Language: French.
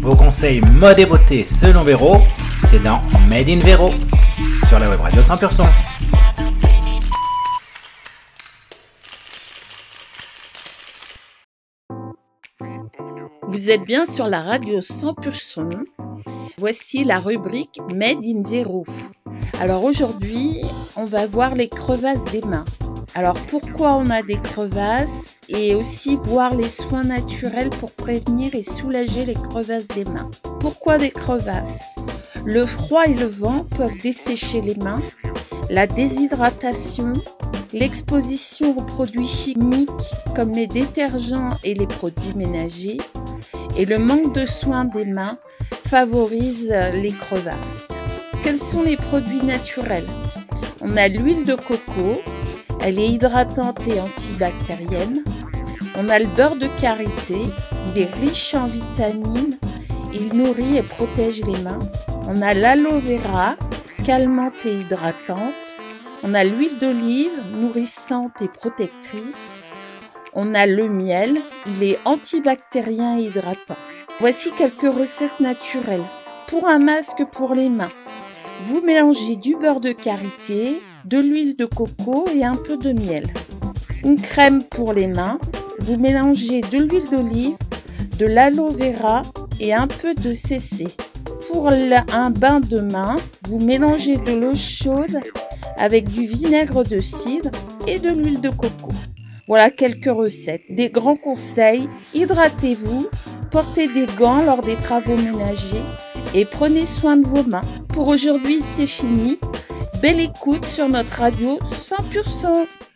Vos conseils mode et beauté selon Véro, c'est dans Made in Véro, sur la web radio 100%. Vous êtes bien sur la radio 100%. Voici la rubrique Made in Véro. Alors aujourd'hui, on va voir les crevasses des mains. Alors pourquoi on a des crevasses et aussi voir les soins naturels pour prévenir et soulager les crevasses des mains. Pourquoi des crevasses ? Le froid et le vent peuvent dessécher les mains, la déshydratation, l'exposition aux produits chimiques comme les détergents et les produits ménagers et le manque de soins des mains favorise les crevasses. Quels sont les produits naturels ? On a l'huile de coco, elle est hydratante et antibactérienne. On a le beurre de karité, il est riche en vitamines, il nourrit et protège les mains. On a l'aloe vera, calmante et hydratante. On a l'huile d'olive, nourrissante et protectrice. On a le miel, il est antibactérien et hydratant. Voici quelques recettes naturelles. Pour un masque pour les mains, vous mélangez du beurre de karité, de l'huile de coco et un peu de miel. Une crème pour les mains, vous mélangez de l'huile d'olive, de l'aloe vera et un peu de CC. Pour un bain de main, vous mélangez de l'eau chaude avec du vinaigre de cidre et de l'huile de coco. Voilà quelques recettes. Des grands conseils, hydratez-vous, portez des gants lors des travaux ménagers et prenez soin de vos mains. Pour aujourd'hui, c'est fini. Belle écoute sur notre radio 100%.